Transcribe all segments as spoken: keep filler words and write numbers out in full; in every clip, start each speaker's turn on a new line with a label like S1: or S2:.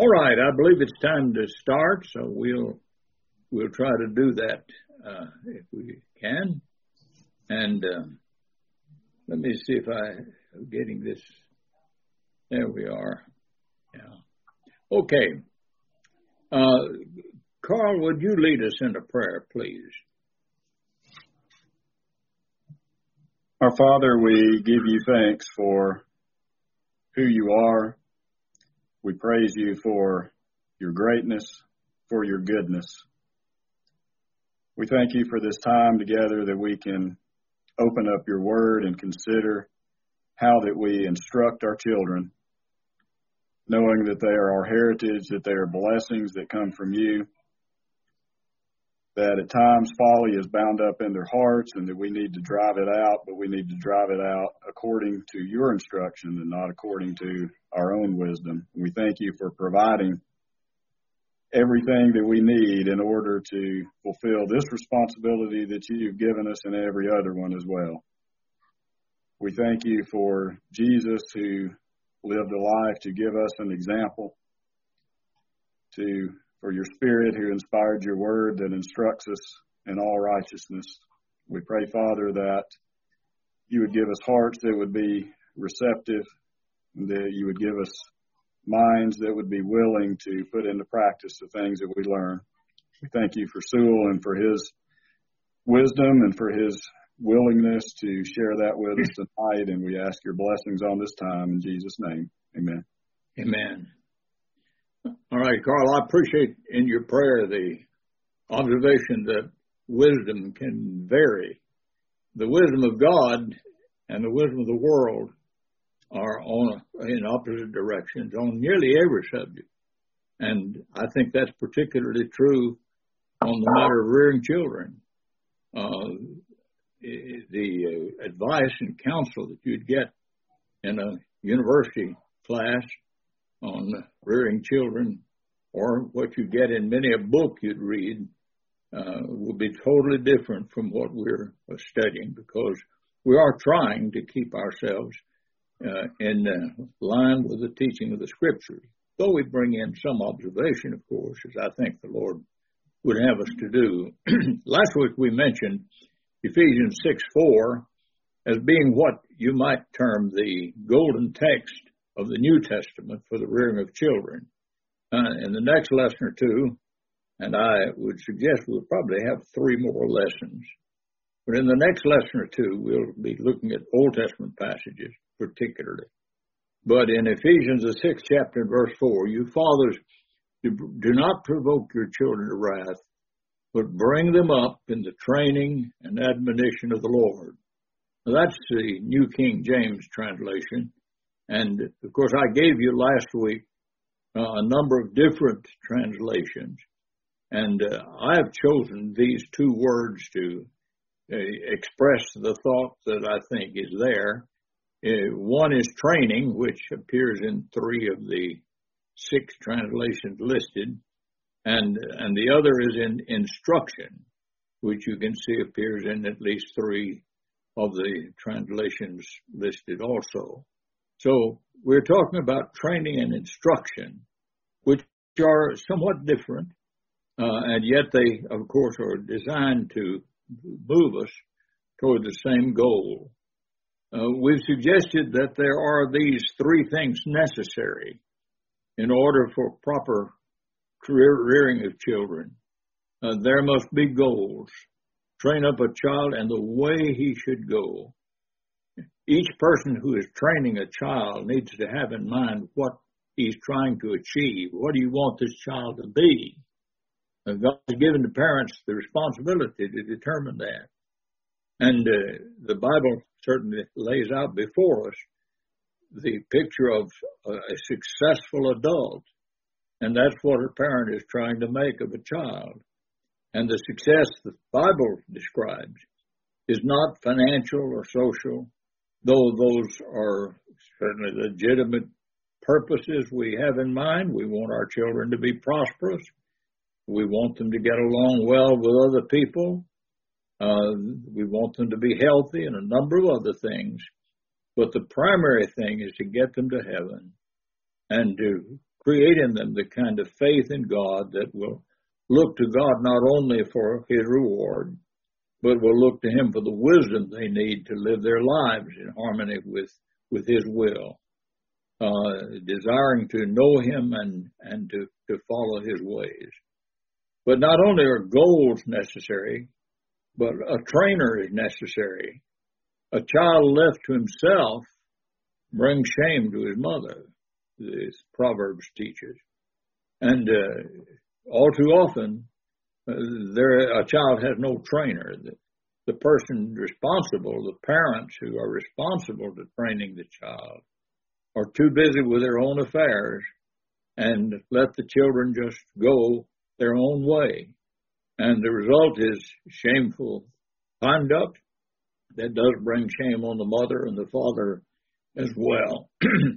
S1: All right, I believe it's time to start, so we'll we'll try to do that uh, if we can. And uh, let me see if I'm getting this. There we are. Yeah. Okay. Uh, Carl, would you lead us into prayer, please?
S2: Our Father, we give you thanks for who you are. We praise you for your greatness, for your goodness. We thank you for this time together that we can open up your word and consider how that we instruct our children, knowing that they are our heritage, that they are blessings that come from you, that at times folly is bound up in their hearts and that we need to drive it out, but we need to drive it out according to your instruction and not according to our own wisdom. We thank you for providing everything that we need in order to fulfill this responsibility that you've given us and every other one as well. We thank you for Jesus, who lived a life to give us an example, to for your Spirit who inspired your word that instructs us in all righteousness. We pray, Father, that you would give us hearts that would be receptive, and that you would give us minds that would be willing to put into practice the things that we learn. We thank you for Sewell and for his wisdom and for his willingness to share that with us tonight, and we ask your blessings on this time in Jesus' name. Amen.
S1: Amen. All right, Carl, I appreciate in your prayer the observation that wisdom can vary. The wisdom of God and the wisdom of the world are on in opposite directions on nearly every subject. And I think that's particularly true on the matter of rearing children. Uh, the uh, advice and counsel that you'd get in a university class on rearing children, or what you get in many a book you'd read, uh, will be totally different from what we're studying, because we are trying to keep ourselves uh, in uh, line with the teaching of the Scriptures, though we bring in some observation, of course, as I think the Lord would have us to do. Last week we mentioned Ephesians six four as being what you might term the golden text of the New Testament for the rearing of children. Uh, in the next lesson or two, and I would suggest we'll probably have three more lessons, but in the next lesson or two, we'll be looking at Old Testament passages particularly. But in Ephesians, the sixth chapter, verse four, you fathers, do, do not provoke your children to wrath, but bring them up in the training and admonition of the Lord. Now, that's the New King James translation. And, of course, I gave you last week uh, a number of different translations. And uh, I have chosen these two words to uh, express the thought that I think is there. Uh, one is training, which appears in three of the six translations listed. And, and the other is in instruction, which you can see appears in at least three of the translations listed also. So we're talking about training and instruction, which are somewhat different, uh, and yet they, of course, are designed to move us toward the same goal. Uh, we've suggested that there are these three things necessary in order for proper rearing of children. Uh, there must be goals. Train up a child and the way he should go. Each person who is training a child needs to have in mind what he's trying to achieve. What do you want this child to be? And God has given the parents the responsibility to determine that. And uh, the Bible certainly lays out before us the picture of a successful adult. And that's what a parent is trying to make of a child. And the success the Bible describes is not financial or social, though those are certainly legitimate purposes we have in mind. We want our children to be prosperous. We want them to get along well with other people. Uh, we want them to be healthy and a number of other things. But the primary thing is to get them to heaven and to create in them the kind of faith in God that will look to God not only for his reward, but will look to him for the wisdom they need to live their lives in harmony with, with his will, uh, desiring to know him and, and to, to follow his ways. But not only are goals necessary, but a trainer is necessary. A child left to himself brings shame to his mother, this Proverbs teaches. And uh, all too often, uh, there a child has no trainer. The, the person responsible, the parents who are responsible to training the child, are too busy with their own affairs and let the children just go their own way. And the result is shameful conduct that does bring shame on the mother and the father as well.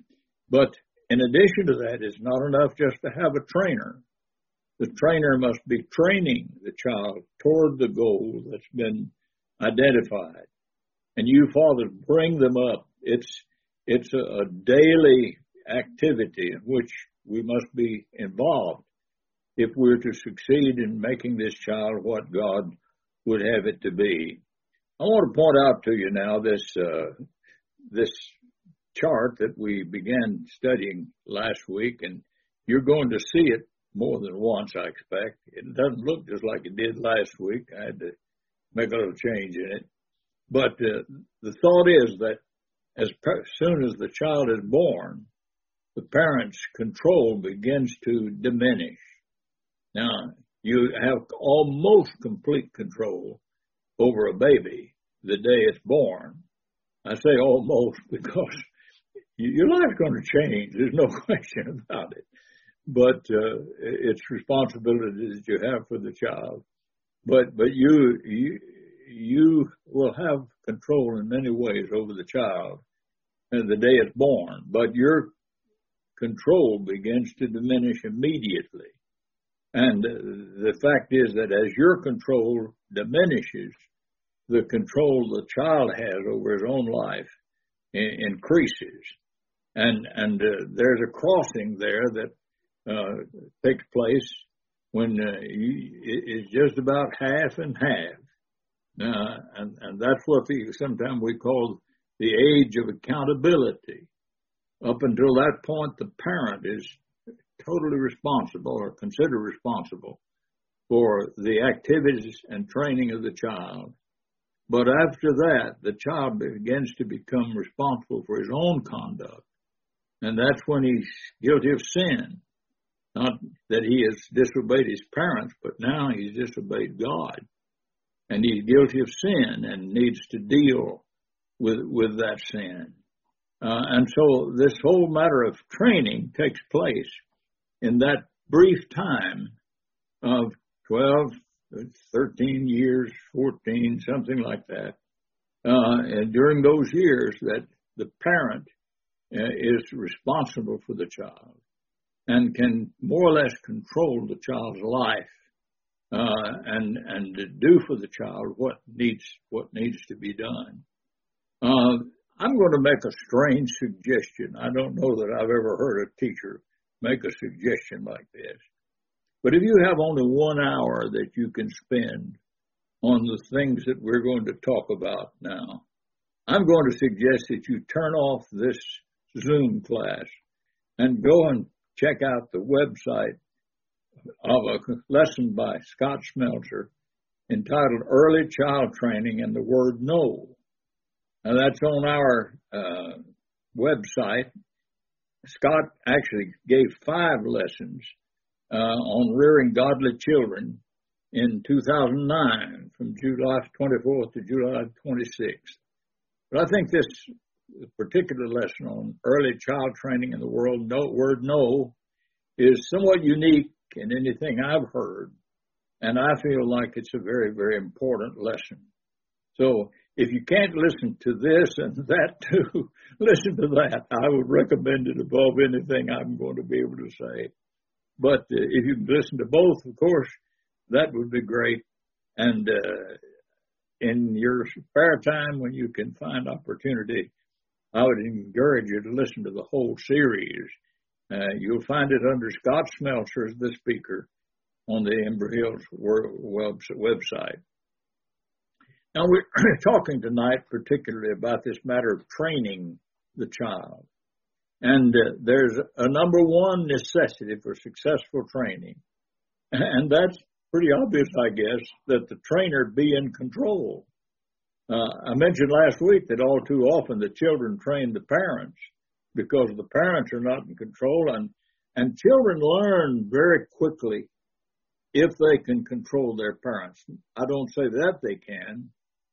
S1: But in addition to that, it's not enough just to have a trainer. The trainer must be training the child toward the goal that's been identified. And you fathers bring them up. It's it's a, a daily activity in which we must be involved if we're to succeed in making this child what God would have it to be. I want to point out to you now this uh, this chart that we began studying last week, and you're going to see it more than once, I expect. It doesn't look just like it did last week. I had to make a little change in it. But uh, the thought is that as soon as the child is born, the parent's control begins to diminish. Now, you have almost complete control over a baby the day it's born. I say almost because your life's going to change. There's no question about it. But uh, it's responsibilities that you have for the child. But but you, you you will have control in many ways over the child the day it's born. But your control begins to diminish immediately. And the fact is that as your control diminishes, the control the child has over his own life increases. And and uh, there's a crossing there that uh, takes place when uh, you, it's just about half and half. Uh, and, and that's what we, sometimes we call the age of accountability. Up until that point, the parent is totally responsible or considered responsible for the activities and training of the child. But after that, the child begins to become responsible for his own conduct. And that's when he's guilty of sin. Not that he has disobeyed his parents, but now he's disobeyed God. And he's guilty of sin and needs to deal with, with that sin. Uh, and so this whole matter of training takes place in that brief time of twelve, thirteen years, fourteen, something like that. Uh, and during those years that the parent uh, is responsible for the child and can more or less control the child's life uh, and and do for the child what needs what needs to be done. Uh, I'm going to make a strange suggestion. I don't know that I've ever heard a teacher make a suggestion like this. But if you have only one hour that you can spend on the things that we're going to talk about now, I'm going to suggest that you turn off this Zoom class and go and check out the website of a lesson by Scott Smeltzer entitled Early Child Training and the Word No. Now, that's on our uh, website. Scott actually gave five lessons uh, on rearing godly children in two thousand nine, from July twenty-fourth to July twenty-sixth. But I think this particular lesson on early child training in the world, no, word no, is somewhat unique in anything I've heard, and I feel like it's a very, very important lesson. So if you can't listen to this and that too, listen to that. I would recommend it above anything I'm going to be able to say. But uh, if you can listen to both, of course, that would be great. And uh, in your spare time, when you can find opportunity, I would encourage you to listen to the whole series. Uh, you'll find it under Scott Smeltzer, the speaker, on the Ember Hills website. Now, we're talking tonight particularly about this matter of training the child. And uh, there's a number one necessity for successful training. And that's pretty obvious, I guess, that the trainer be in control. Uh, I mentioned last week that all too often the children train the parents because the parents are not in control. And, and children learn very quickly if they can control their parents. I don't say that they can.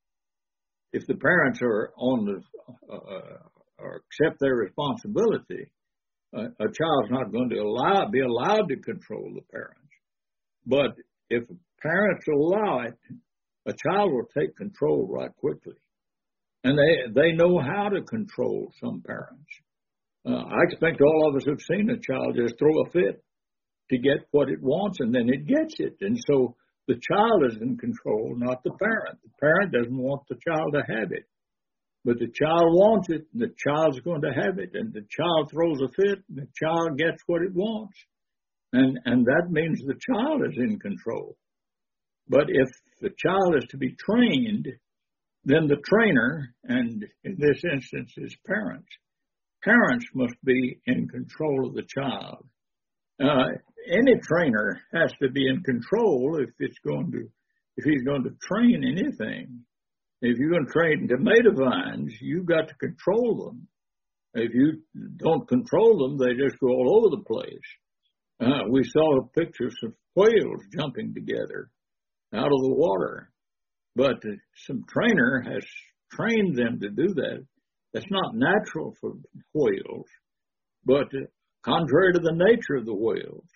S1: If the parents are on the, uh, or accept their responsibility, uh, a child's not going to allow, be allowed to control the parents. But if parents allow it, a child will take control right quickly. And they, they know how to control some parents. Uh, I expect all of us have seen a child just throw a fit to get what it wants, and then it gets it. And so the child is in control, not the parent. The parent doesn't want the child to have it. But the child wants it, and the child's going to have it. And the child throws a fit, and the child gets what it wants. And, and that means the child is in control. But if the child is to be trained, then the trainer, and in this instance is parents, parents must be in control of the child. Uh, any trainer has to be in control if it's going to, if he's going to train anything. If you're going to train tomato vines, you've got to control them. If you don't control them, they just go all over the place. Uh, we saw pictures of whales jumping together out of the water, but uh, some trainer has trained them to do that. That's not natural for whales, but uh, contrary to the nature of the whales,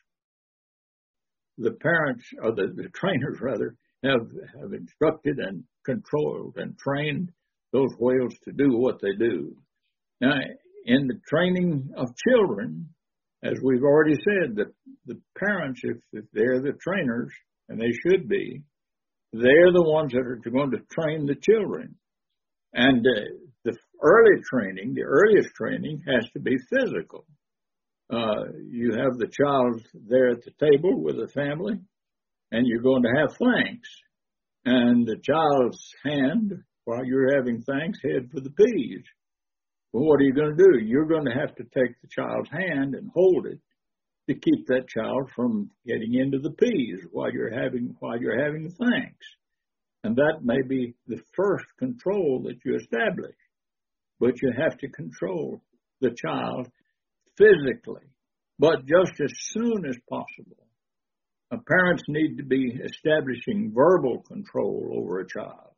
S1: the parents, or the, the trainers rather, have, have instructed and controlled and trained those whales to do what they do. Now, in the training of children, as we've already said, the, the parents, if, if they're the trainers, and they should be, they're the ones that are going to train the children. And uh, the early training, the earliest training has to be physical. Uh, you have the child there at the table with the family, and you're going to have thanks. And the child's hand, while you're having thanks, head for the peas. Well, what are you going to do? You're going to have to take the child's hand and hold it to keep that child from getting into the peas while you're having while you're having thanks. And that may be the first control that you establish. But you have to control the child physically, but just as soon as possible. Uh, parents need to be establishing verbal control over a child.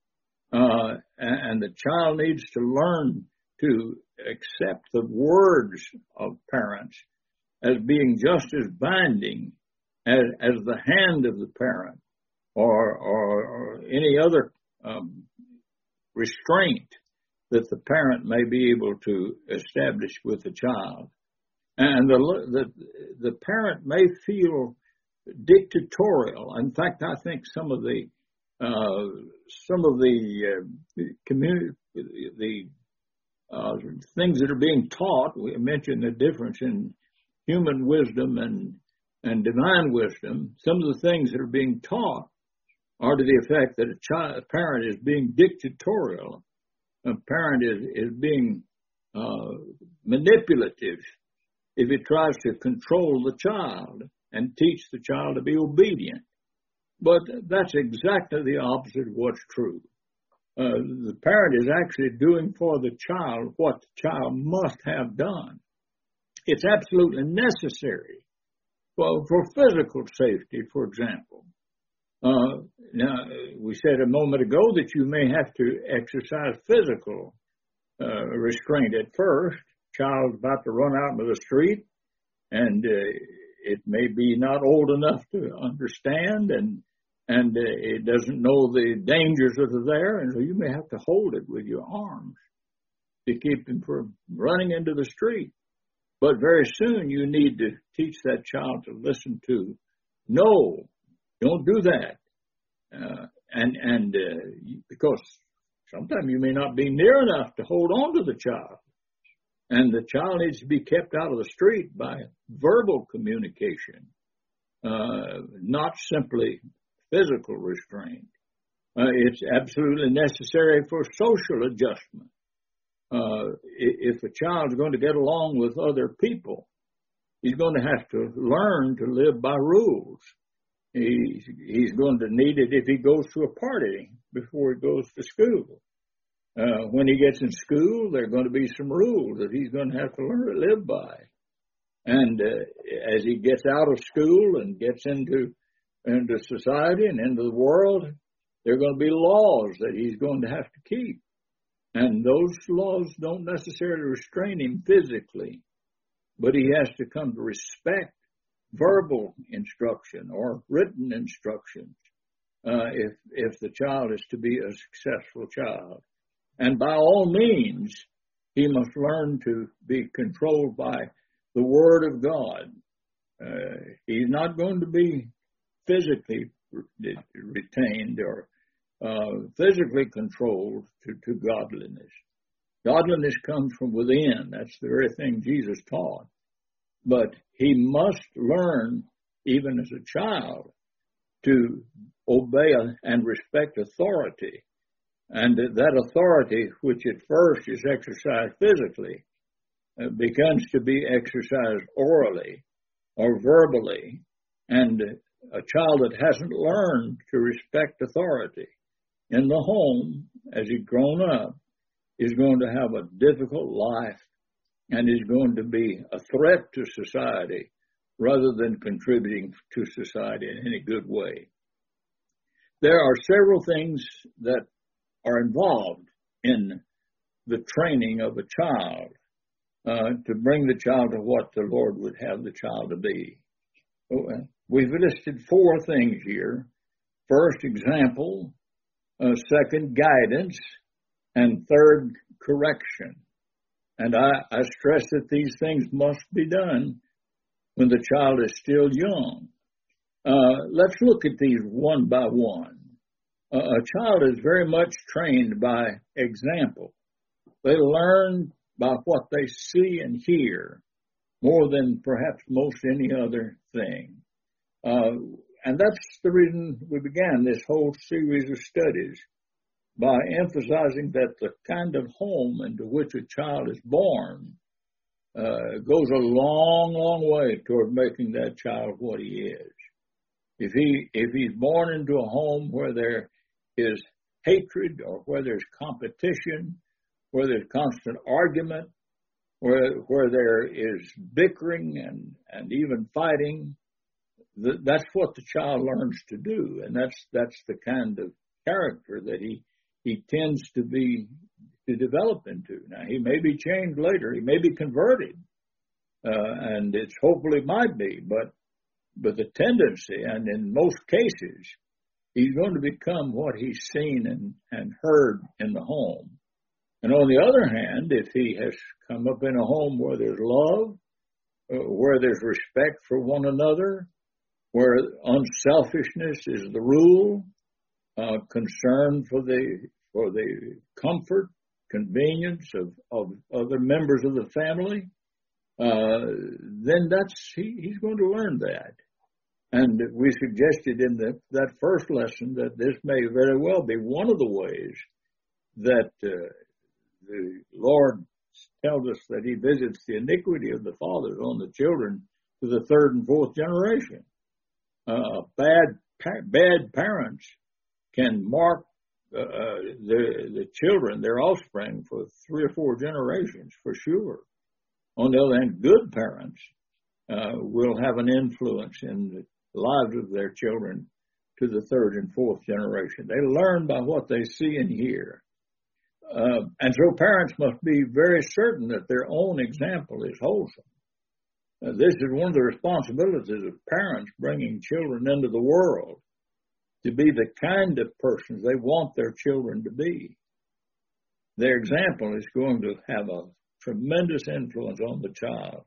S1: Uh, and, and the child needs to learn to accept the words of parents as being just as binding as, as the hand of the parent or, or, or any other um, restraint that the parent may be able to establish with the child. And the, the, the parent may feel dictatorial. In fact, I think some of the uh, some of the uh, community, the uh, things that are being taught, we mentioned the difference in human wisdom and and divine wisdom. Some of the things that are being taught are to the effect that a child, a parent is being dictatorial. A parent is is being uh, manipulative if it tries to control the child and teach the child to be obedient. But that's exactly the opposite of what's true. Uh, the parent is actually doing for the child what the child must have done. It's absolutely necessary. Well, for physical safety, for example. Uh, now, we said a moment ago that you may have to exercise physical uh, restraint at first. Child's about to run out into the street, and uh, it may be not old enough to understand, and and uh, it doesn't know the dangers that are there, and so you may have to hold it with your arms to keep him from running into the street. But very soon you need to teach that child to listen to, no, don't do that. Uh, and and uh, because sometimes you may not be near enough to hold on to the child. And the child needs to be kept out of the street by verbal communication, uh, not simply physical restraint. Uh, it's absolutely necessary for social adjustment. Uh, if a child's going to get along with other people, he's going to have to learn to live by rules. He, he's going to need it if he goes to a party before he goes to school. Uh, when he gets in school, there are going to be some rules that he's going to have to learn to live by. And uh, as he gets out of school and gets into, into society and into the world, there are going to be laws that he's going to have to keep. And those laws don't necessarily restrain him physically, but he has to come to respect verbal instruction or written instructions uh, if, if the child is to be a successful child. And by all means, he must learn to be controlled by the Word of God. Uh, he's not going to be physically re- retained or uh, physically controlled to, to godliness. Godliness comes from within. That's the very thing Jesus taught. But he must learn, even as a child, to obey and respect authority. And that authority, which at first is exercised physically, uh, begins to be exercised orally or verbally. And a child that hasn't learned to respect authority in the home as he's grown up is going to have a difficult life and is going to be a threat to society rather than contributing to society in any good way. There are several things that are involved in the training of a child uh, to bring the child to what the Lord would have the child to be. We've listed four things here. First, example. Uh, second, guidance. And third, correction. And I, I stress that these things must be done when the child is still young. Uh, let's look at these one by one. Uh, a child is very much trained by example. They learn by what they see and hear more than perhaps most any other thing. Uh, and that's the reason we began this whole series of studies, by emphasizing that the kind of home into which a child is born uh, goes a long, long way toward making that child what he is. If he if he's born into a home where there is hatred or where there's competition, where there's constant argument, where where there is bickering and, and even fighting, th- that's what the child learns to do, and that's that's the kind of character that he he tends to be to develop into. Now, he may be changed later, he may be converted, uh, and it's hopefully might be, but but the tendency, and in most cases, he's going to become what he's seen and, and heard in the home. And on the other hand, if he has come up in a home where there's love, uh, where there's respect for one another, where unselfishness is the rule, uh, concern for the for the comfort, convenience of, of other members of the family, uh, then that's he, he's going to learn that. And we suggested in the, that first lesson that this may very well be one of the ways that uh, the Lord tells us that he visits the iniquity of the fathers on the children to the third and fourth generation. Uh, bad bad parents can mark uh, the the children, their offspring, for three or four generations for sure. On the other hand, good parents uh, will have an influence in the lives of their children to the third and fourth generation. They learn by what they see and hear. Uh, and so parents must be very certain that their own example is wholesome. Uh, this is one of the responsibilities of parents bringing children into the world, to be the kind of persons they want their children to be. Their example is going to have a tremendous influence on the child.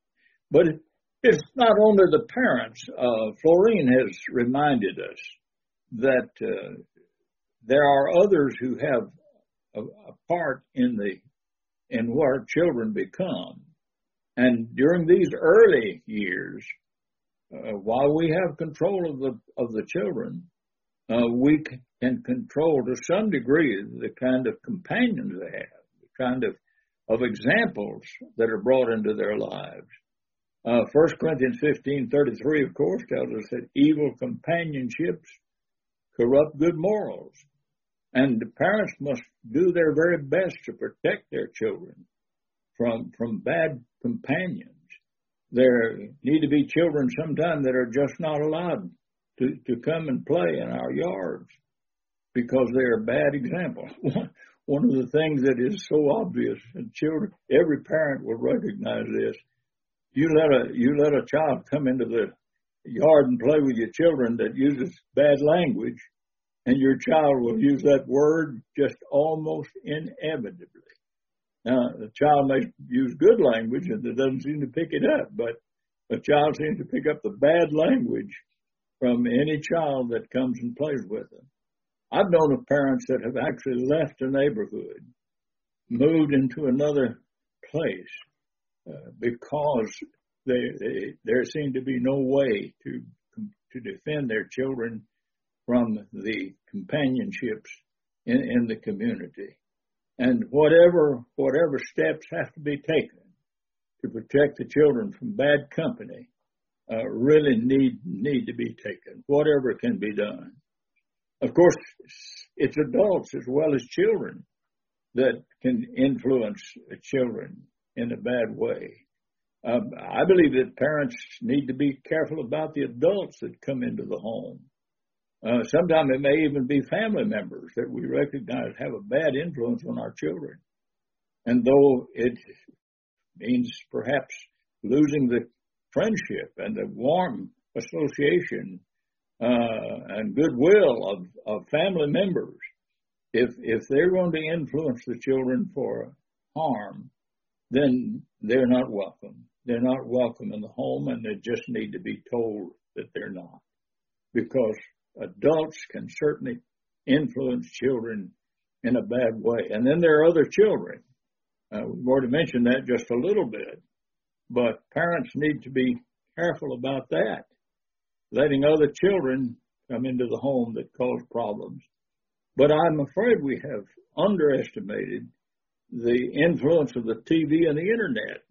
S1: But it's not only the parents. Uh, Florine has reminded us that uh, there are others who have a, a part in the in what our children become. And during these early years, uh, while we have control of the of the children, uh, we can control to some degree the kind of companions they have, the kind of, of examples that are brought into their lives. Uh, First Corinthians fifteen thirty-three, of course, tells us that evil companionships corrupt good morals. And the parents must do their very best to protect their children from, from bad companions. There need to be children sometimes that are just not allowed to, to come and play in our yards because they are bad examples. One of the things that is so obvious, and children, every parent will recognize this. You let a you let a child come into the yard and play with your children that uses bad language, and your child will use that word just almost inevitably. Now, the child may use good language and it doesn't seem to pick it up, but a child seems to pick up the bad language from any child that comes and plays with them. I've known of parents that have actually left a neighborhood, moved into another place, uh, because they, they, there seemed to be no way to to defend their children from the companionships in, in the community. And whatever whatever steps have to be taken to protect the children from bad company uh, really need need to be taken, whatever can be done. Of course, it's adults as well as children that can influence children in a bad way. Um, I believe that parents need to be careful about the adults that come into the home. Uh, sometimes it may even be family members that we recognize have a bad influence on our children. And though it means perhaps losing the friendship and the warm association uh, and goodwill of, of family members, if if they're going to influence the children for harm, then they're not welcome. They're not welcome in the home, and they just need to be told that they're not. Because adults can certainly influence children in a bad way. And then there are other children. Uh, we've already mentioned that just a little bit. But parents need to be careful about that, letting other children come into the home that cause problems. But I'm afraid we have underestimated the influence of the T V and the Internet.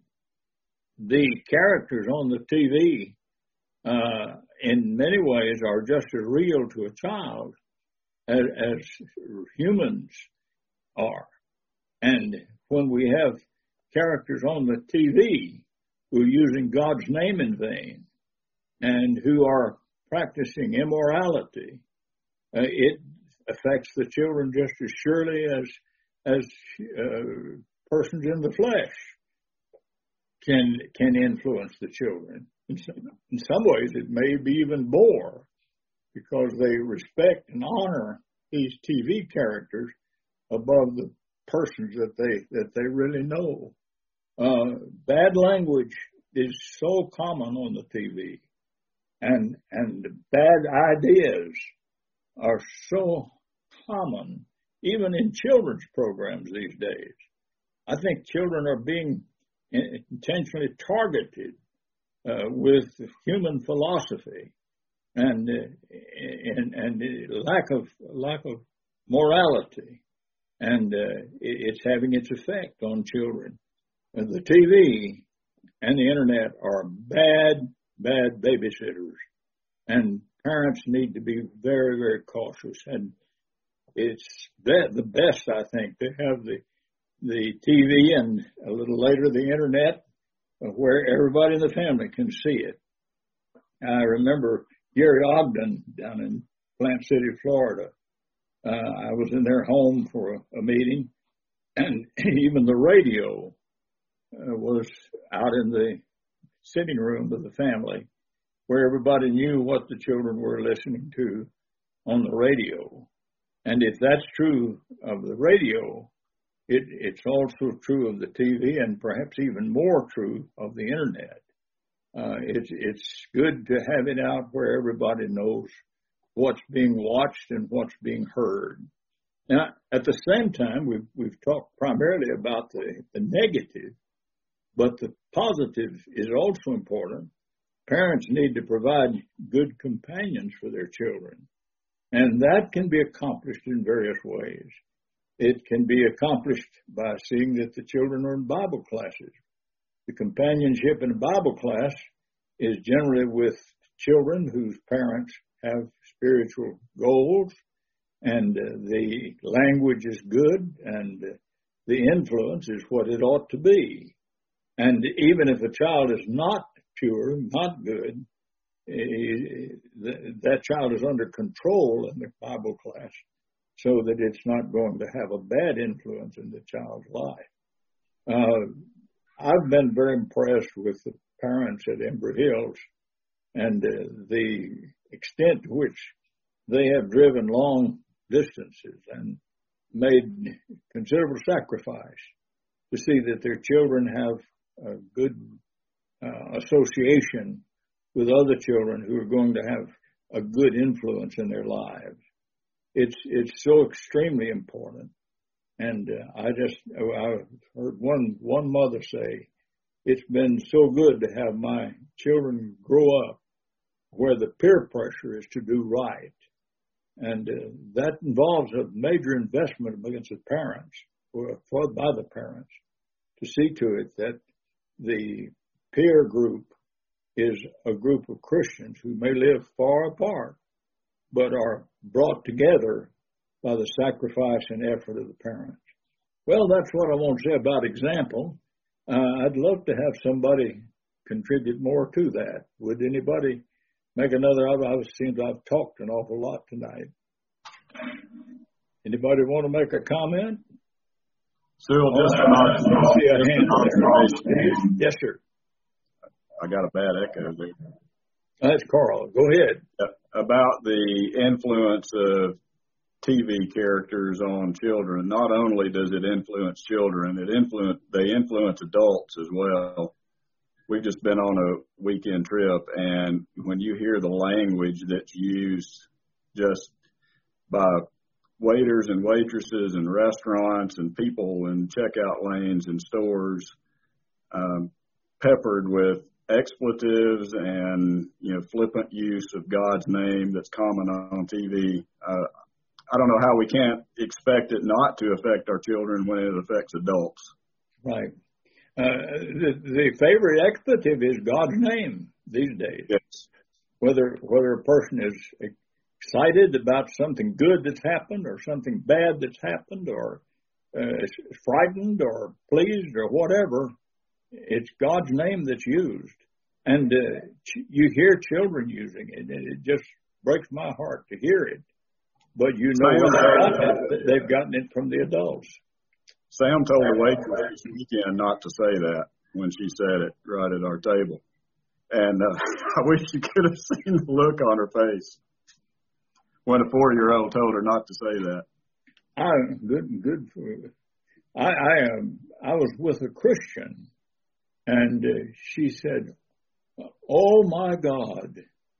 S1: The characters on the T V, uh, in many ways, are just as real to a child as, as humans are. And when we have characters on the T V who are using God's name in vain and who are practicing immorality, uh, it affects the children just as surely as as uh, persons in the flesh can can influence the children. In some, in some ways, it may be even more, because they respect and honor these T V characters above the persons that they that they really know. Uh, bad language is so common on the T V, and and bad ideas are so common, even in children's programs these days. I think children are being intentionally targeted uh, with human philosophy and uh, and and lack of lack of morality, and uh, it's having its effect on children. And the T V and the Internet are bad, bad babysitters, and parents need to be very, very cautious. And it's the best, I think, to have the the T V and a little later the Internet, where everybody in the family can see it. I remember Gary Ogden down in Plant City, Florida. Uh, I was in their home for a, a meeting, and even the radio uh, was out in the sitting room of the family, where everybody knew what the children were listening to on the radio. And if that's true of the radio, it, it's also true of the T V, and perhaps even more true of the Internet. Uh, it's, it's good to have it out where everybody knows what's being watched and what's being heard. Now, at the same time, we've, we've talked primarily about the, the negative, but the positive is also important. Parents need to provide good companions for their children, and that can be accomplished in various ways. It can be accomplished by seeing that the children are in Bible classes. The companionship in a Bible class is generally with children whose parents have spiritual goals, and uh, the language is good, and uh, the influence is what it ought to be. And even if a child is not pure, not good, uh, that child is under control in the Bible class so that it's not going to have a bad influence in the child's life. Uh, I've been very impressed with the parents at Embry Hills and uh, the extent to which they have driven long distances and made considerable sacrifice to see that their children have a good uh, association with other children who are going to have a good influence in their lives. It's it's so extremely important. And uh, I just, I heard one, one mother say, it's been so good to have my children grow up where the peer pressure is to do right. And uh, that involves a major investment against the parents, or for, by the parents, to see to it that the peer group is a group of Christians who may live far apart, but are brought together by the sacrifice and effort of the parents. Well, that's what I want to say about example. Uh, I'd love to have somebody contribute more to that. Would anybody make another? It seems I've talked an awful lot tonight. Anybody want to make a comment?
S2: Cyril, just about,
S1: see a hand there. Yes, sir.
S2: I got a bad echo there.
S1: That's Carl. Go ahead.
S2: About the influence of T V characters on children. Not only does it influence children, it influence they influence adults as well. We've just been on a weekend trip, and when you hear the language that's used just by waiters and waitresses and restaurants and people in checkout lanes and stores, um, peppered with expletives and, you know, flippant use of God's name that's common on T V. Uh, I don't know how we can't expect it not to affect our children when it affects adults.
S1: Right. Uh, the, the favorite expletive is God's name these days.
S2: Yes.
S1: Whether whether a person is excited about something good that's happened or something bad that's happened, or uh, frightened or pleased or whatever, it's God's name that's used. And uh, ch- you hear children using it, and it just breaks my heart to hear it. But you know when they've gotten it, they've gotten it from the adults.
S2: Sam told the waitress this weekend not to say that when she said it right at our table. And uh, I wish you could have seen the look on her face when a four-year-old told her not to say that.
S1: I good, good for you. I I, um, I was with a Christian, and uh, she said, "Oh my God."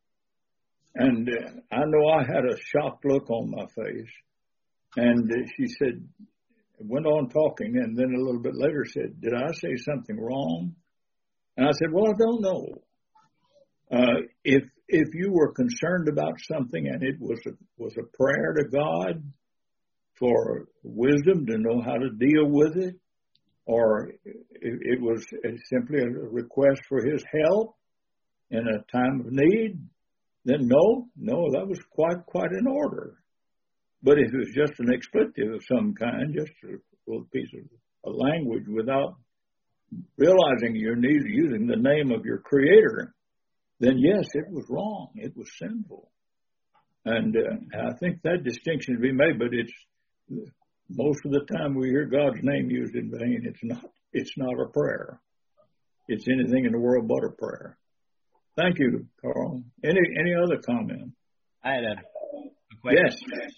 S1: And uh, I know I had a shocked look on my face. And uh, she said, went on talking, and then a little bit later said, "Did I say something wrong?" And I said, "Well, I don't know. Uh, if if you were concerned about something and it was a, was a prayer to God for wisdom to know how to deal with it, or it, it was simply a request for His help in a time of need, then no, no, that was quite, quite in order. But if it was just an expletive of some kind, just a little piece of a language without realizing you're using the name of your Creator, then yes, it was wrong. It was sinful. And uh, I think that distinction to be made, but it's most of the time we hear God's name used in vain. It's not, it's not a prayer. It's anything in the world but a prayer. Thank you, Carl. Any any other comment?
S3: I had a, a question.
S1: Yes.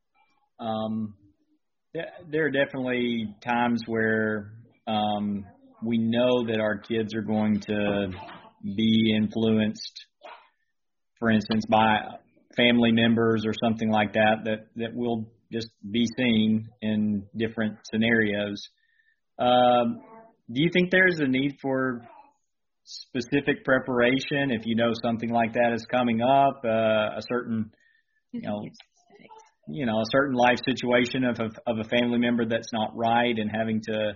S3: Um, there, there are definitely times where um, we know that our kids are going to be influenced, for instance, by family members or something like that, that, that we'll just be seen in different scenarios. Um, do you think there's a need for specific preparation if you know something like that is coming up, uh, a certain, you know, you know, a certain life situation of a, of a family member that's not right and having to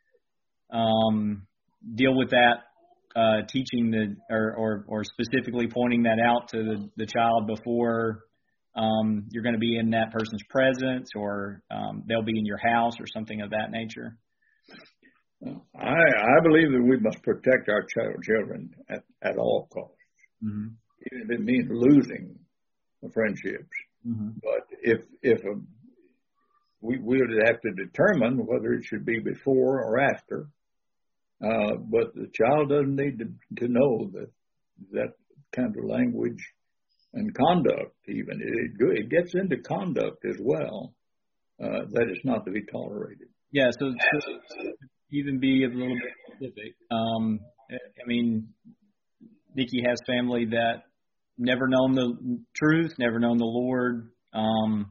S3: um, deal with that, uh, teaching the or, or, or specifically pointing that out to the, the child before um, you're going to be in that person's presence, or um, they'll be in your house or something of that nature?
S1: I, I believe that we must protect our child, children at, at all costs.
S3: Mm-hmm.
S1: Even if it means losing the friendships.
S3: Mm-hmm.
S1: But if if a, we we would have to determine whether it should be before or after. Uh, but the child doesn't need to, to know that that kind of language and conduct, even it, it gets into conduct as well. Uh, that is not to be tolerated.
S3: Yeah. So, so even be a little bit specific. Um, I mean, Nikki has family that never known the truth, never known the Lord, um,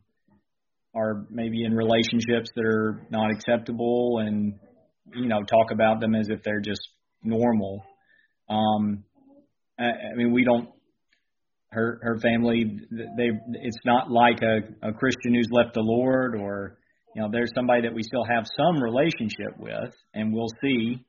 S3: are maybe in relationships that are not acceptable, and, you know, talk about them as if they're just normal. Um, I, I mean, we don't, her, her family, they, it's not like a, a Christian who's left the Lord, or, you know, there's somebody that we still have some relationship with, and we'll see,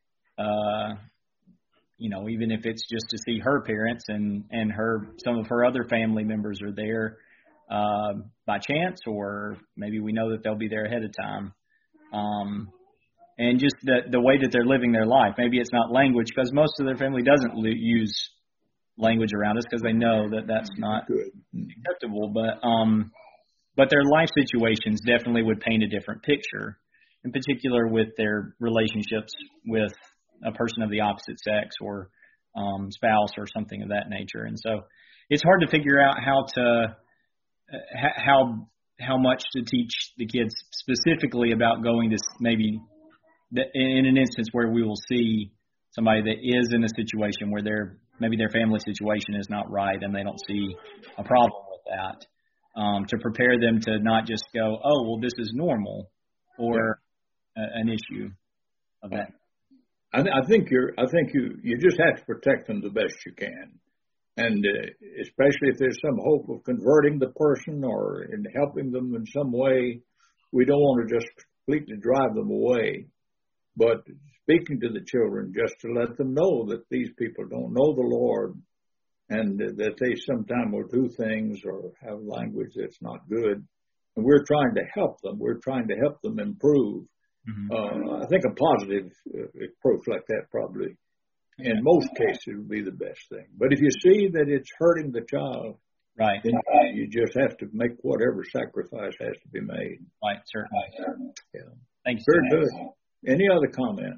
S3: uh, you know, even if it's just to see her parents and, and her, some of her other family members are there uh, by chance, or maybe we know that they'll be there ahead of time. Um, and just the, the way that they're living their life. Maybe it's not language, because most of their family doesn't lo- use language around us because they know that that's not
S1: Good.
S3: acceptable. But, um, but their life situations definitely would paint a different picture, in particular with their relationships with a person of the opposite sex, or um, spouse, or something of that nature. And so it's hard to figure out how to uh, how how much to teach the kids specifically about going to maybe the, in an instance where we will see somebody that is in a situation where their maybe their family situation is not right and they don't see a problem with that, um, to prepare them to not just go, oh, well, this is normal, or yeah. a, an issue of that.
S1: I, th- I think you're. I think you. You just have to protect them the best you can, and uh, especially if there's some hope of converting the person or in helping them in some way, we don't want to just completely drive them away. But speaking to the children, just to let them know that these people don't know the Lord, and that they sometimes will do things or have language that's not good, and we're trying to help them. We're trying to help them improve. Mm-hmm. Uh, I think a positive uh, approach like that probably, in most cases, would be the best thing. But if you see that it's hurting the child,
S3: right,
S1: then you just have to make whatever sacrifice has to be made.
S3: Right, certainly.
S1: Yeah.
S3: Thank you.
S1: Very good. Any other comment?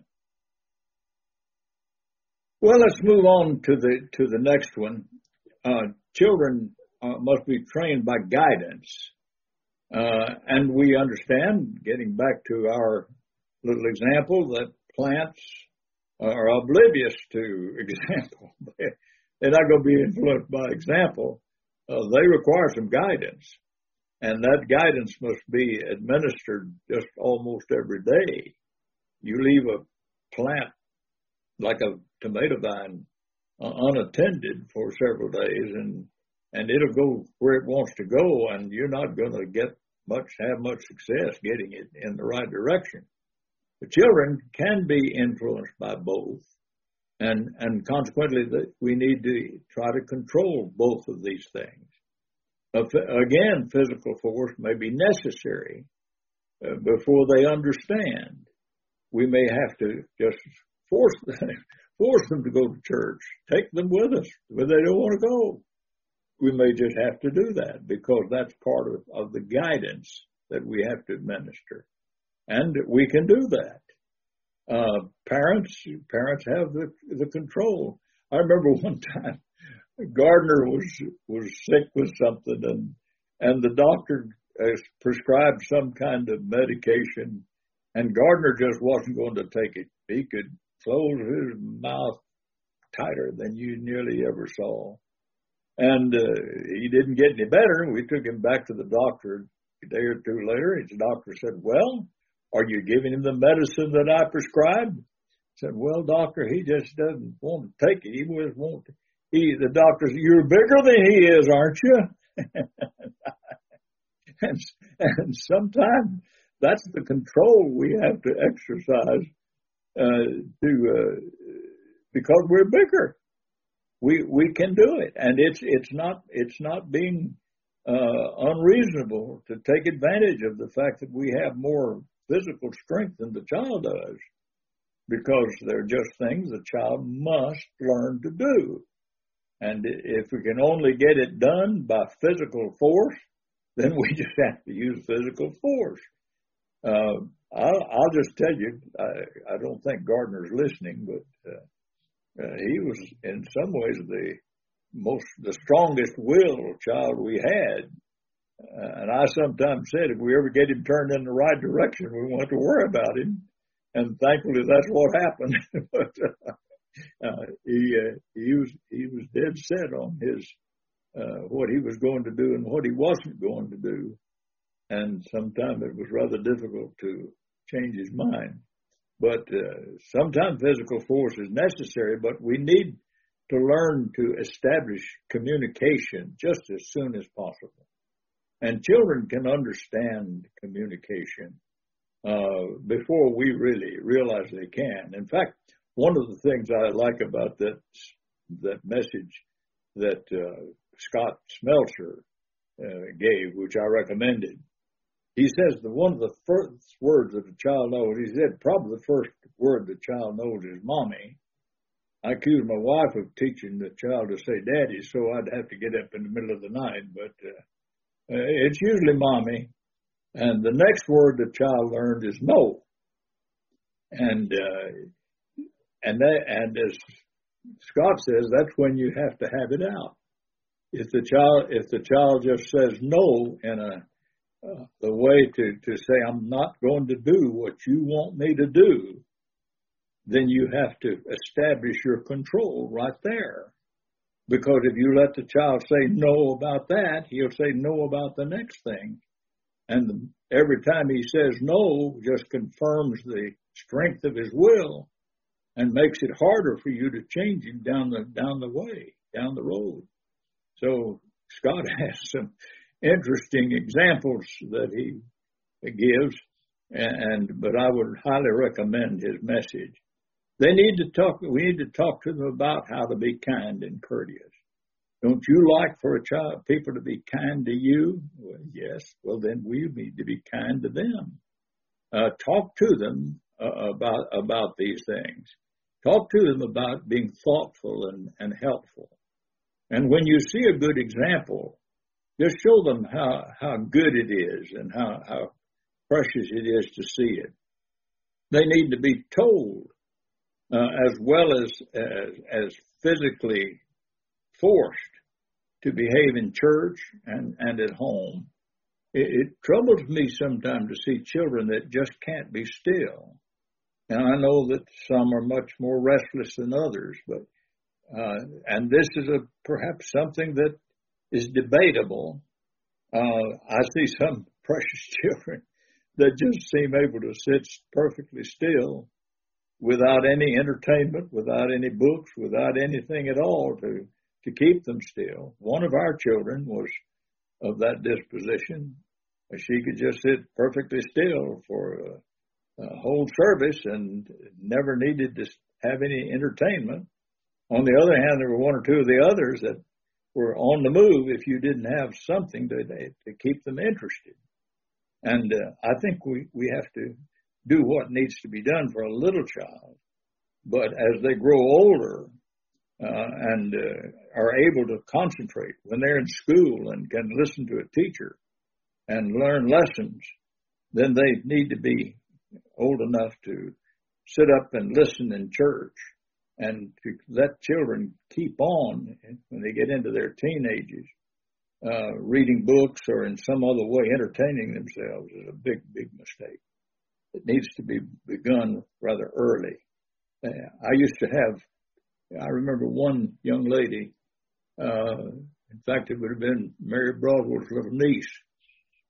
S1: Well, let's move on to the to the next one. Uh, children uh, must be trained by guidance. Uh, and we understand, getting back to our little example, that plants are oblivious to example. They're not going to be influenced by example. Uh, they require some guidance. And that guidance must be administered just almost every day. You leave a plant like a tomato vine uh, unattended for several days, and and it'll go where it wants to go, and you're not going to get much, have much success getting it in the right direction. The children can be influenced by both, and and consequently, that we need to try to control both of these things. Uh, again, physical force may be necessary uh, before they understand. We may have to just force them, force them to go to church, take them with us where they don't want to go. We may just have to do that because that's part of, of the guidance that we have to administer. And we can do that. Uh, parents, parents have the, the control. I remember one time Gardner was, was sick with something, and, and the doctor uh, prescribed some kind of medication, and Gardner just wasn't going to take it. He could close his mouth tighter than you nearly ever saw. And uh, he didn't get any better. We took him back to the doctor, A day or two later, his doctor said, well, are you giving him the medicine that I prescribed? I said, well, doctor, he just doesn't want to take it. He was won't. He, the doctor said, you're bigger than he is, aren't you? and, and sometimes that's the control we have to exercise uh, to uh, because we're bigger. We we can do it, and it's it's not it's not being uh, unreasonable to take advantage of the fact that we have more physical strength than the child does, because they're just things the child must learn to do. And if we can only get it done by physical force, then we just have to use physical force. Uh, I'll, I'll just tell you, I, I don't think Gardner's listening, but uh, uh, he was in some ways the most, the strongest willed child we had. Uh, and I sometimes said, if we ever get him turned in the right direction, we won't have to worry about him. And thankfully, that's what happened. but uh, uh, he uh, he was he was dead set on his uh, what he was going to do and what he wasn't going to do. And sometimes it was rather difficult to change his mind. But uh, sometimes physical force is necessary, but we need to learn to establish communication just as soon as possible. And children can understand communication uh, before we really realize they can. In fact, one of the things I like about that that message that uh, Scott Smeltzer uh, gave, which I recommended, he says that one of the first words that a child knows, he said probably the first word the child knows is mommy. I accused my wife of teaching the child to say daddy, so I'd have to get up in the middle of the night, but uh, it's usually mommy. And the next word the child learned is no. And uh, and that, and as Scott says, that's when you have to have it out. If the child if the child just says no in a uh, the way to, to say I'm not going to do what you want me to do, then you have to establish your control right there. Because if you let the child say no about that, he'll say no about the next thing. And the, every time he says no, just confirms the strength of his will and makes it harder for you to change him down the down the way, down the road. So Scott has some interesting examples that he gives, and but I would highly recommend his message. They need to talk. We need to talk to them about how to be kind and courteous. Don't you like for a child, people to be kind to you? Well, yes. Well, then we need to be kind to them. Uh, talk to them uh, about about these things. Talk to them about being thoughtful and, and helpful. And when you see a good example, just show them how, how good it is and how, how precious it is to see it. They need to be told, uh, as well as, as as physically forced to behave in church and, and at home. It, it troubles me sometimes to see children that just can't be still. And I know that some are much more restless than others, but uh, and this is a perhaps something that is debatable. Uh, I see some precious children that just seem able to sit perfectly still without any entertainment, without any books, without anything at all to, to keep them still. One of our children was of that disposition. She could just sit perfectly still for a, a whole service and never needed to have any entertainment. On the other hand, there were one or two of the others that were on the move if you didn't have something to, to keep them interested. And uh, I think we, we have to do what needs to be done for a little child. But as they grow older uh, and uh, are able to concentrate when they're in school and can listen to a teacher and learn lessons, then they need to be old enough to sit up and listen in church and to let children keep on when they get into their teenagers. Uh, reading books or in some other way entertaining themselves is a big, big mistake. It needs to be begun rather early. Uh, I used to have, I remember one young lady, uh, in fact, it would have been Mary Broadwell's little niece.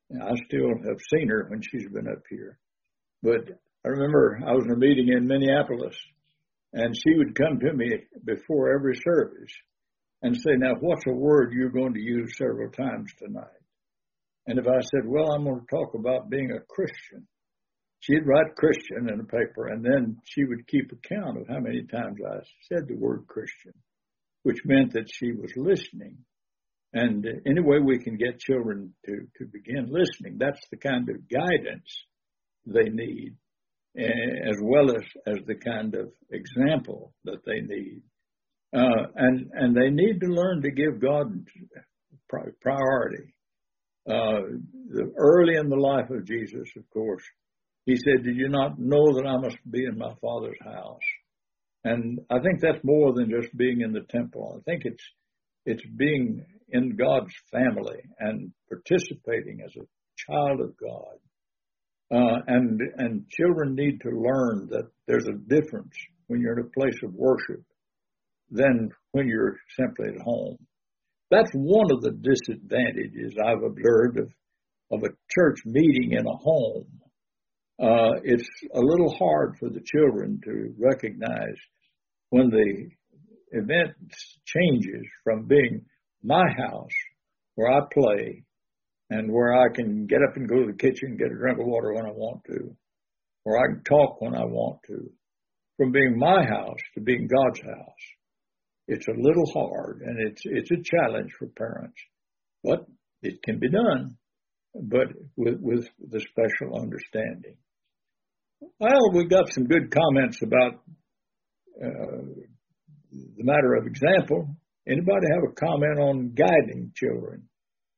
S1: I still have seen her when she's been up here. But I remember I was in a meeting in Minneapolis, and she would come to me before every service and say, now, what's a word you're going to use several times tonight? And if I said, well, I'm going to talk about being a Christian, she'd write Christian in a paper, and then she would keep account of how many times I said the word Christian, which meant that she was listening. And any way we can get children to, to begin listening, that's the kind of guidance they need, as well as, as the kind of example that they need. Uh, and, and they need to learn to give God priority. Uh, the, early in the life of Jesus, of course, he said, did you not know that I must be in my Father's house? And I think that's more than just being in the temple. I think it's it's being in God's family and participating as a child of God. Uh, and and children need to learn that there's a difference when you're in a place of worship than when you're simply at home. That's one of the disadvantages I've observed of, of a church meeting in a home. Uh, it's a little hard for the children to recognize when the event changes from being my house where I play and where I can get up and go to the kitchen, get a drink of water when I want to, or I can talk when I want to, from being my house to being God's house. It's a little hard, and it's it's a challenge for parents, but it can be done, but with, with the special understanding. Well, we got some good comments about uh, the matter of example. Anybody have a comment on guiding children?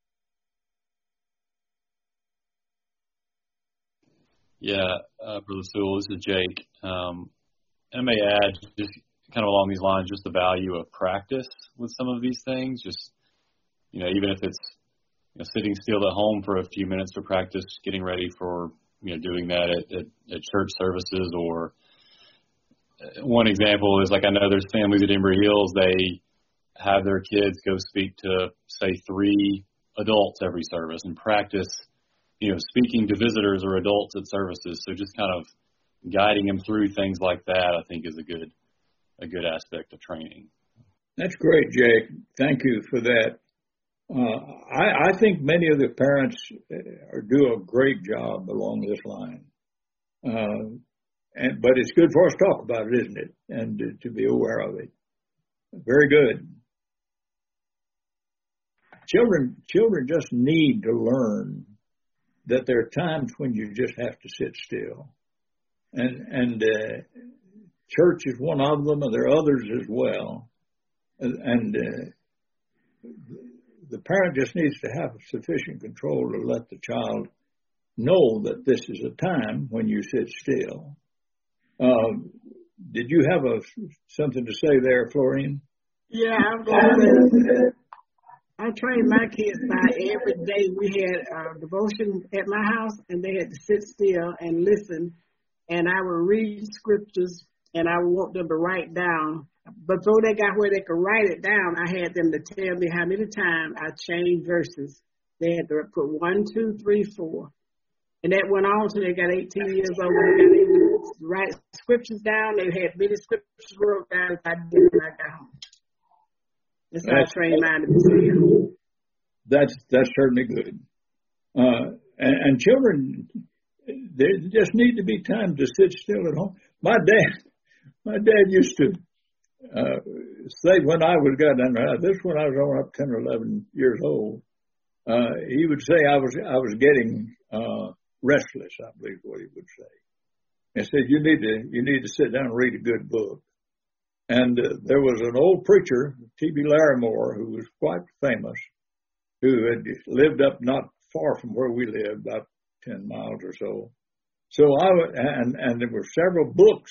S4: Yeah, uh, Brother Sewell, this is Jake. Um, I may add, just kind of along these lines, just the value of practice with some of these things. Just, you know, even if it's you know, sitting still at home for a few minutes to practice getting ready for, you know, doing that at, at, at church services. Or one example is, like, I know there's families at Embry Hills, they have their kids go speak to, say, three adults every service and practice, you know, speaking to visitors or adults at services. So just kind of guiding them through things like that, I think, is a good a good aspect of training.
S1: That's great, Jake. Thank you for that. Uh, I, I think many of the parents do a great job along this line. Uh, and but it's good for us to talk about it, isn't it? And to, to be aware of it. Very good. Children, children just need to learn that there are times when you just have to sit still. And, and uh, church is one of them, and there are others as well. And, and uh, the parent just needs to have sufficient control to let the child know that this is a time when you sit still. Um, did you have a, something to say there, Florine?
S5: Yeah, I'm going to I trained my kids by every day we had a devotion at my house, and they had to sit still and listen. And I would read scriptures, and I would want them to write down. But before they got where they could write it down, I had them to tell me how many times I changed verses. They had to put one, two, three, four. And that went on until they got eighteen years old. They got able to write scriptures down. They had many scriptures wrote down if I did when I got home. That's how I trained mine to be still.
S1: That's, that's certainly good. Uh, and, and children, there just need to be time to sit still at home. My dad, my dad used to uh, say when I was got down there, this when I was on up ten or eleven years old, uh, he would say I was I was getting uh, restless. I believe what he would say. He said you need to you need to sit down and read a good book. And uh, there was an old preacher, T B Larimore, who was quite famous, who had lived up not far from where we lived, about ten miles or so. So I and and there were several books,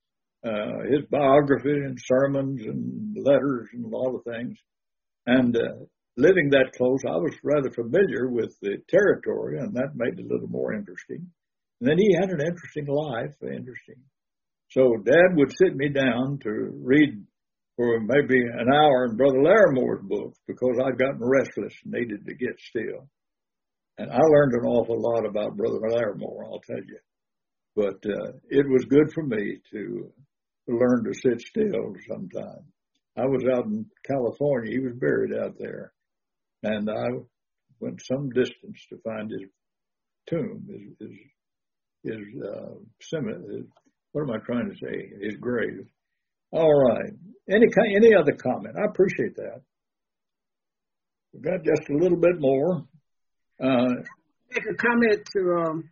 S1: uh, his biography and sermons and letters and a lot of things. And uh, living that close, I was rather familiar with the territory, and that made it a little more interesting. And then he had an interesting life, interesting. So Dad would sit me down to read for maybe an hour in Brother Larimore's books because I'd gotten restless and needed to get still. And I learned an awful lot about Brother Larimore, I'll tell you. But uh, it was good for me to learn to sit still sometimes. I was out in California. He was buried out there. And I went some distance to find his tomb, his, his, his uh, cemetery. What am I trying to say? His grave. All right. Any any other comment? I appreciate that. We've got just a little bit more. Uh,
S5: Make a comment to um,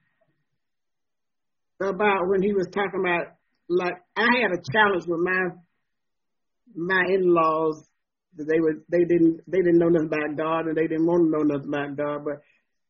S5: about when he was talking about, like, I had a challenge with my my in-laws. They were they didn't they didn't know nothing about God, and they didn't want to know nothing about God. But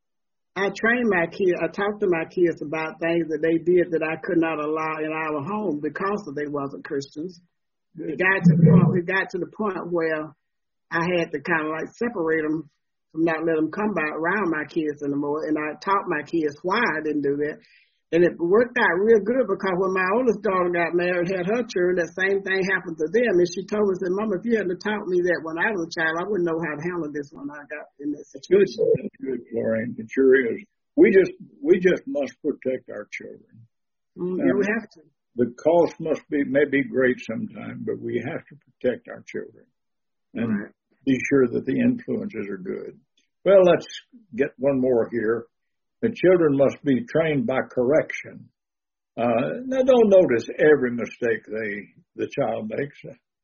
S5: I trained my kids. I talked to my kids about things that they did that I could not allow in our home because of they wasn't Christians. It got to the point. It got to the point where I had to kind of like separate them from not let them come back around my kids anymore. And I taught my kids why I didn't do that. And it worked out real good because when my oldest daughter got married, had her children, that same thing happened to them. And she told me, said, Mama, if you hadn't taught me that when I was a child, I wouldn't know how to handle this when I got in that situation.
S1: Good, that's good, Florine. It sure is. We just we just must protect our children.
S5: Mm, yeah, we have to.
S1: The cost must be may be great sometimes, but we have to protect our children and right. be sure that the influences are good. Well, let's get one more here. The children must be trained by correction. Uh, now, don't notice every mistake they the child makes.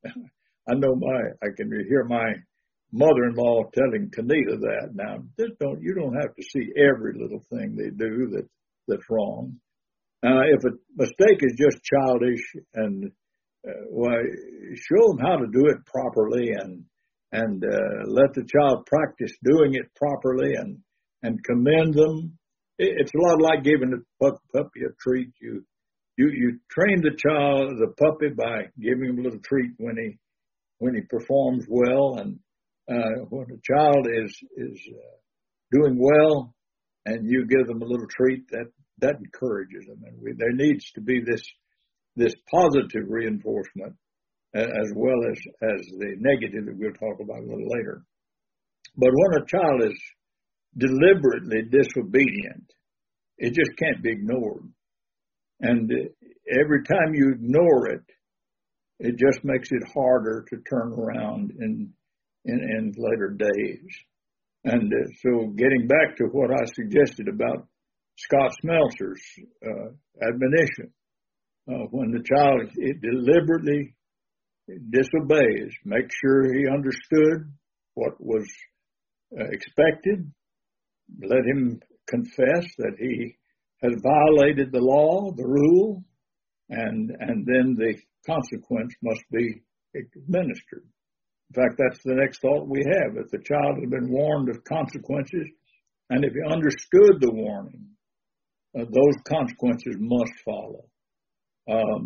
S1: I know my I can hear my mother-in-law telling Kanita that. Now, just don't you don't have to see every little thing they do that that's wrong. Uh, if a mistake is just childish, and uh, why, show them how to do it properly, and and uh, let the child practice doing it properly, and and commend them. It, it's a lot like giving a pup, puppy a treat. You you you train the child, the puppy, by giving him a little treat when he when he performs well, and uh, when a child is is uh, doing well, and you give them a little treat, that. That encourages them, and we, there needs to be this this positive reinforcement as well as as the negative that we'll talk about a little later. But when a child is deliberately disobedient, it just can't be ignored. And every time you ignore it, it just makes it harder to turn around in in, in later days. And uh, so, getting back to what I suggested about Scott Smelser's uh, admonition, uh, when the child it deliberately disobeys, make sure he understood what was uh, expected, let him confess that he has violated the law, the rule, and and then the consequence must be administered. In fact, that's the next thought we have. If the child has been warned of consequences, and if he understood the warning, Uh, those consequences must follow. Um,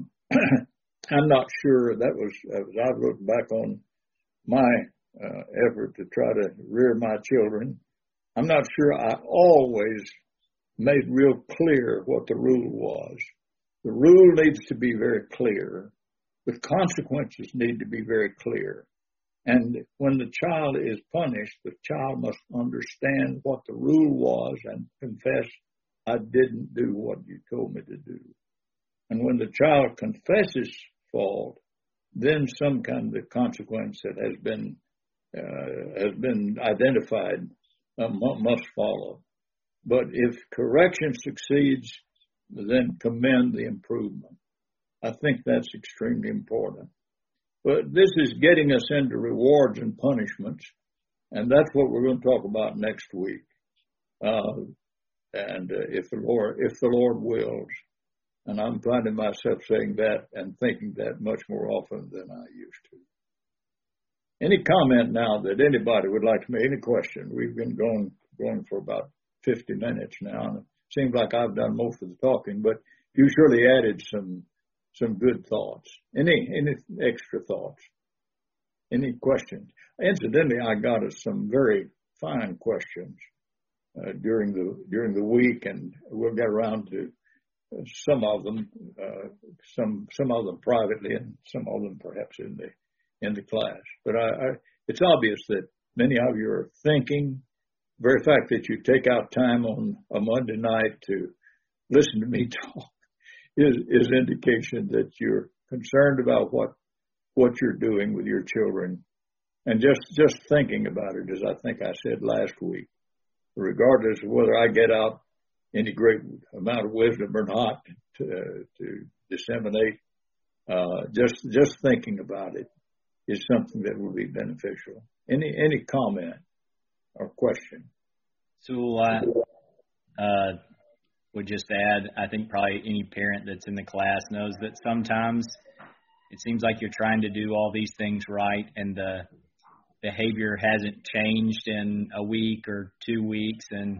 S1: I'm not sure that was, as I look back on my uh, effort to try to rear my children, I'm not sure I always made real clear what the rule was. The rule needs to be very clear. The consequences need to be very clear. And when the child is punished, the child must understand what the rule was and confess, I didn't do what you told me to do. And when the child confesses fault, then some kind of consequence that has been uh, has been identified uh, must follow. But if correction succeeds, then commend the improvement. I think that's extremely important. But this is getting us into rewards and punishments, and that's what we're going to talk about next week. Uh, And uh, if the Lord, if the Lord wills, and I'm finding myself saying that and thinking that much more often than I used to. Any comment now that anybody would like to make? Any question? We've been going going for about fifty minutes now, and it seems like I've done most of the talking, but you surely added some some good thoughts. Any any extra thoughts? Any questions? Incidentally, I got us some very fine questions Uh, during the during the week, and we'll get around to uh, some of them, uh, some some of them privately, and some of them perhaps in the in the class. But I, I, it's obvious that many of you are thinking very fact that you take out time on a Monday night to listen to me talk is, is indication that you're concerned about what what you're doing with your children, and just just thinking about it, as I think I said last week, regardless of whether I get out any great amount of wisdom or not to, to disseminate, uh, just just thinking about it is something that will be beneficial. Any any comment or question?
S3: So I uh, would just add, I think probably any parent that's in the class knows that sometimes it seems like you're trying to do all these things right, and the behavior hasn't changed in a week or two weeks. And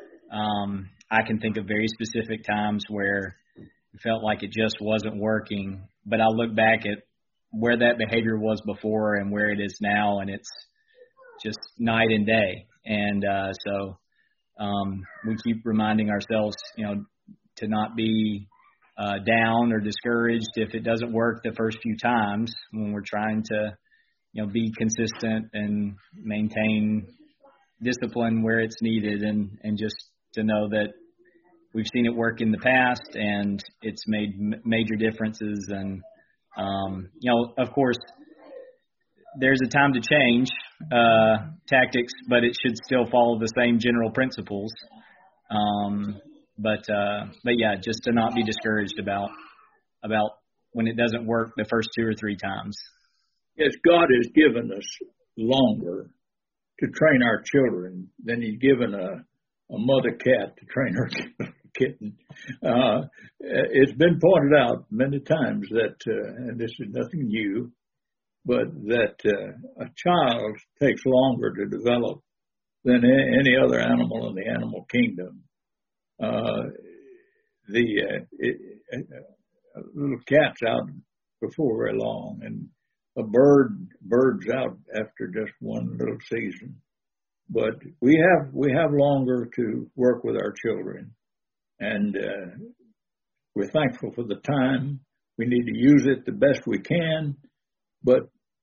S3: um, I can think of very specific times where it felt like it just wasn't working. But I look back at where that behavior was before and where it is now, and it's just night and day. And uh, so um, we keep reminding ourselves, you know, to not be Uh, down or discouraged if it doesn't work the first few times, when we're trying to, you know, be consistent and maintain discipline where it's needed, and, and just to know that we've seen it work in the past and it's made m- major differences. And, um, you know, of course, there's a time to change uh, tactics, but it should still follow the same general principles. Um, But, uh, but yeah, just to not be discouraged about, about when it doesn't work the first two or three times.
S1: Yes, God has given us longer to train our children than He's given a, a mother cat to train her kitten. Uh, it's been pointed out many times that, uh, and this is nothing new, but that uh, a child takes longer to develop than any other animal in the animal kingdom. Uh, the uh, it, uh, little cat's out before very long, and a bird bird's out after just one little season. But we have we have longer to work with our children, and uh, we're thankful for the time. We need to use it the best we can, but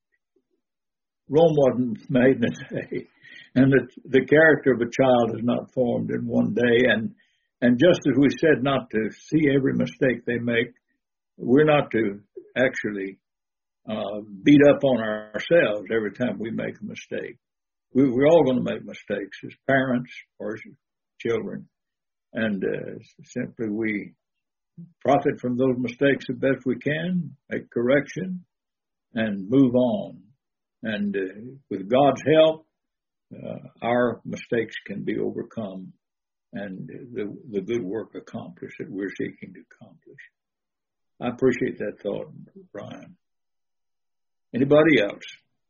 S1: Rome wasn't made in a day, and the the character of a child is not formed in one day. And And just as we said not to see every mistake they make, we're not to actually uh, beat up on ourselves every time we make a mistake. We, we're all going to make mistakes as parents or as children. And uh, simply we profit from those mistakes the best we can, make correction, and move on. And uh, with God's help, uh, our mistakes can be overcome, and the, the good work accomplished that we're seeking to accomplish. I appreciate that thought, Brian. Anybody else?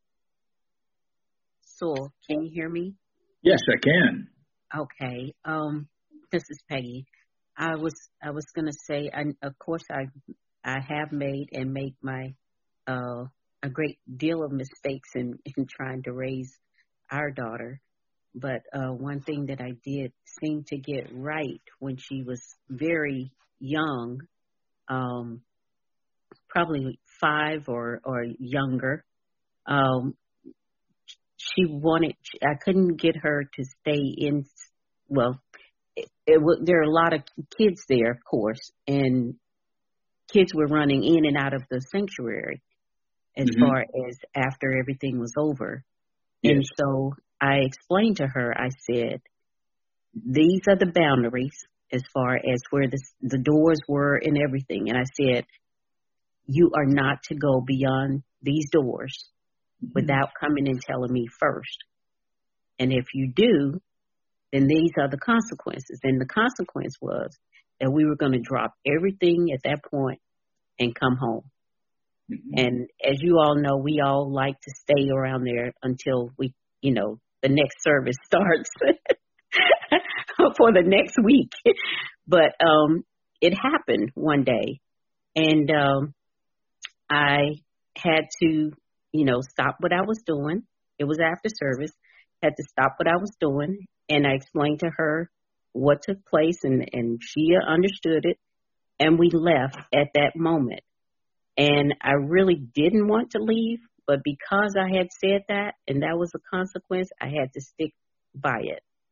S6: Sewell, can you hear me?
S1: Yes, I can.
S6: Okay. Um, this is Peggy. I was I was gonna say, I, of course, I I have made and make my uh, a great deal of mistakes in, in trying to raise our daughter. But uh, one thing that I did seem to get right when she was very young, um, probably five or, or younger, um, she wanted, I couldn't get her to stay in, well, it, it, there are a lot of kids there, of course, and kids were running in and out of the sanctuary as mm-hmm. far as after everything was over. Yes. And so I explained to her, I said, these are the boundaries as far as where the, the doors were and everything. And I said, you are not to go beyond these doors mm-hmm. without coming and telling me first. And if you do, then these are the consequences. And the consequence was that we were going to drop everything at that point and come home. Mm-hmm. And as you all know, we all like to stay around there until we, you know, the next service starts for the next week. But um, it happened one day, and um, I had to, you know, stop what I was doing. It was after service. Had to stop what I was doing, and I explained to her what took place, and, and she understood it, and we left at that moment. And I really didn't want to leave, but because I had said that, and that was a consequence, I had to stick by it.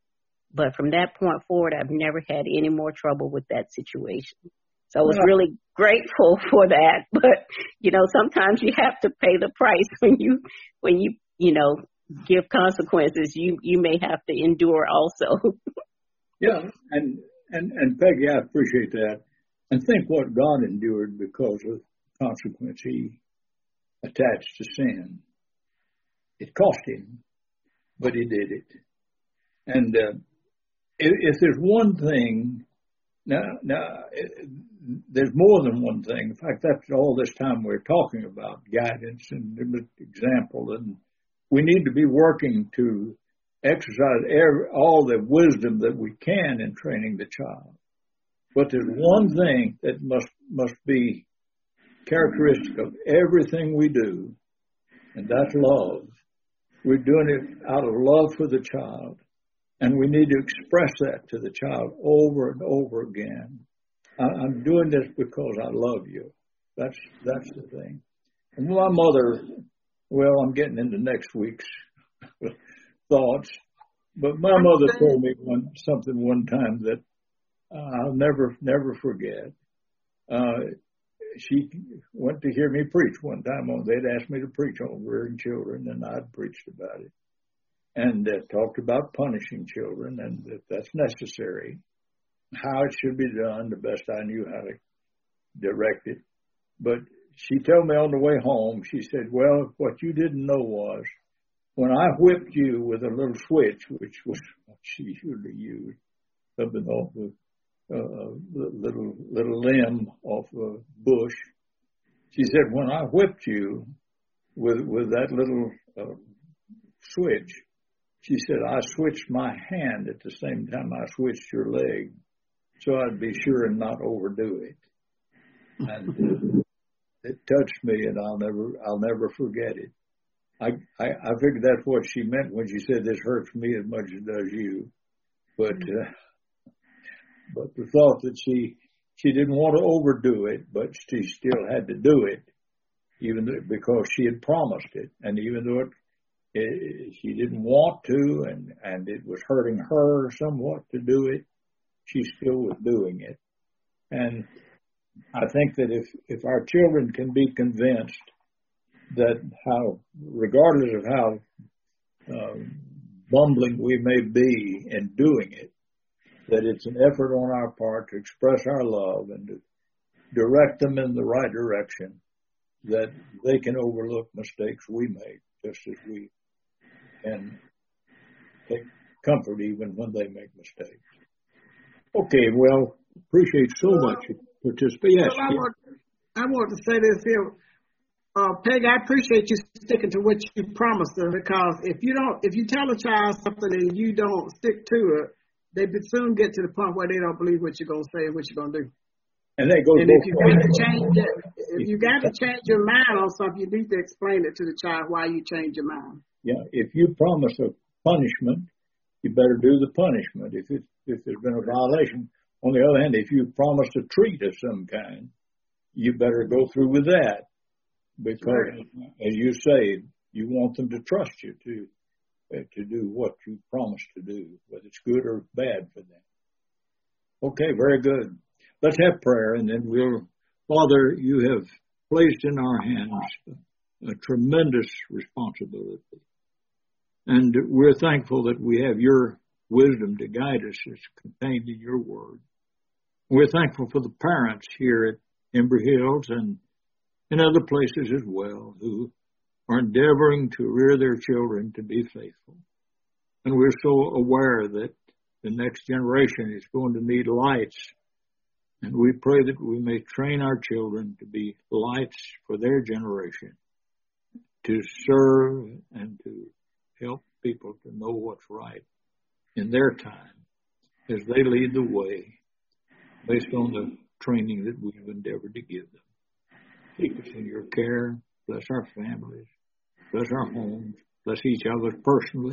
S6: but from that point forward, I've never had any more trouble with that situation. So I was really grateful for that. But, you know, sometimes you have to pay the price when you, when you, you know, give consequences. You, you may have to endure also.
S1: Yeah. And, and, and Peggy, I appreciate that. And think what God endured because of consequence he attached to sin. It cost him, but he did it. And uh, if, if there's one thing, now, now it, there's more than one thing. In fact, that's all this time we're talking about, guidance and example. And we need to be working to exercise every, all the wisdom that we can in training the child. But there's one thing that must must be characteristic of everything we do, and that's love. We're doing it out of love for the child, and we need to express that to the child over and over again. I, I'm doing this because I love you. That's that's the thing. And my mother, well, I'm getting into next week's thoughts, but my mother told me one something one time that Uh, I'll never, never forget. Uh, she went to hear me preach one time. On They'd asked me to preach on rearing children, and I'd preached about it. And uh, talked about punishing children, and that that's necessary. How it should be done, the best I knew how to direct it. But she told me on the way home, she said, well, what you didn't know was, when I whipped you with a little switch, which was what she usually used, something off the Uh, little little limb off a bush. She said, when I whipped you with with that little uh, switch, she said, I switched my hand at the same time I switched your leg, so I'd be sure and not overdo it. And uh, it touched me, and I'll never I'll never forget it. I, I I figured that's what she meant when she said this hurts me as much as it does you, but. Uh, But the thought that she she didn't want to overdo it, but she still had to do it, even though, because she had promised it, and even though it, it, she didn't want to, and and it was hurting her somewhat to do it, she still was doing it. And I think that if if our children can be convinced that how, regardless of how uh, bumbling we may be in doing it, that it's an effort on our part to express our love and to direct them in the right direction, that they can overlook mistakes we make, just as we can take comfort even when they make mistakes. Okay, well, appreciate so much participation. Yes.
S5: Well, I, want, I want to say this here. Uh, Peg, I appreciate you sticking to what you promised them, because if you don't, if you tell a child something and you don't stick to it, they soon get to the point where they don't believe what you're going to say and what you're going to do.
S1: And they go.
S5: And if you got to change it, if you got to change your mind on something, you need to explain it to the child why you change your mind.
S1: Yeah, if you promise a punishment, you better do the punishment. If it if there's been a violation, on the other hand, if you promise a treat of some kind, you better go through with that, because, right, as you say, you want them to trust you to. to do what you promised to do, whether it's good or bad for them. Okay, very good. Let's have prayer, and then we'll, Father, you have placed in our hands a tremendous responsibility. And we're thankful that we have your wisdom to guide us as contained in your word. We're thankful for the parents here at Embry Hills and in other places as well who are endeavoring to rear their children to be faithful. And we're so aware that the next generation is going to need lights. And we pray that we may train our children to be lights for their generation, to serve and to help people to know what's right in their time as they lead the way based on the training that we've endeavored to give them. Keep us in your care. Bless our families. Bless our homes. Bless each of us personally.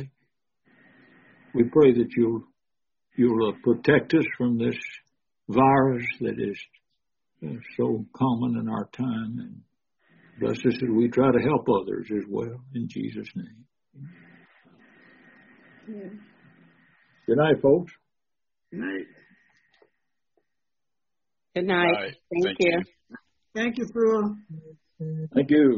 S1: We pray that you'll, you'll uh, protect us from this virus that is uh, so common in our time. And bless us as we try to help others as well. In Jesus' name.
S5: Yeah.
S1: Good night, folks.
S5: Good night.
S6: Good night.
S2: Right.
S6: Thank,
S2: Thank
S6: you.
S2: you.
S5: Thank you, Sue.
S1: Thank you.